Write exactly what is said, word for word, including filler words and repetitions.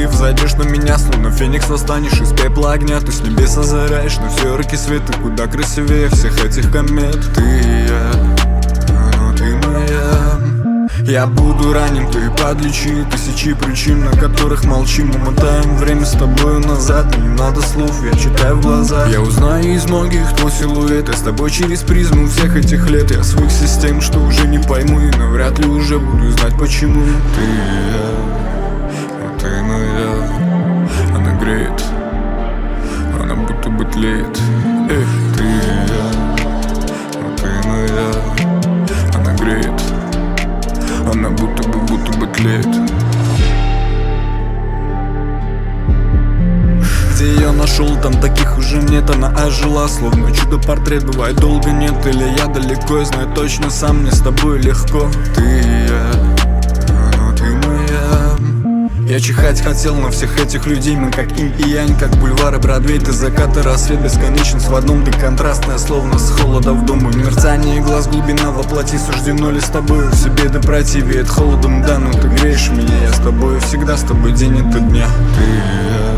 ты взойдешь на меня, словно феникс восстанешь из пепла огня. Ты с небес озаряешь на все руки света, куда красивее всех этих комет. Ты и я, но ты моя. Я буду ранен, ты подлечи тысячи причин, на которых молчим. Мы мотаем время с тобою назад, не надо слов, я читаю в глаза. Я узнаю из многих твой силуэт, я с тобой через призму всех этих лет. Я своих систем, что уже не пойму, и навряд ли уже буду знать почему. Ты и я, а ты моя. Она греет, она будто бы тлеет. Эх, ты и я, а ты моя. Она греет, она будто бы, будто бы тлеет. Где я нашел, там таких уже нет. Она ожила, словно чудо-портрет. Бывает долго нет, или я далеко. Я знаю точно сам, мне с тобой легко. Ты и я, но ты моя. Я чихать хотел на всех этих людей. Мы как инь и янь, как бульвар и Бродвей. Ты закат и рассвет, бесконечность в одном. Ты контрастная, словно с холода в дому. Мерцание глаз, глубина воплоти. Суждено ли с тобою в себе да противеет холодом, да. Но ты греешь меня, я с тобой всегда, с тобой день это дня. Ты и я.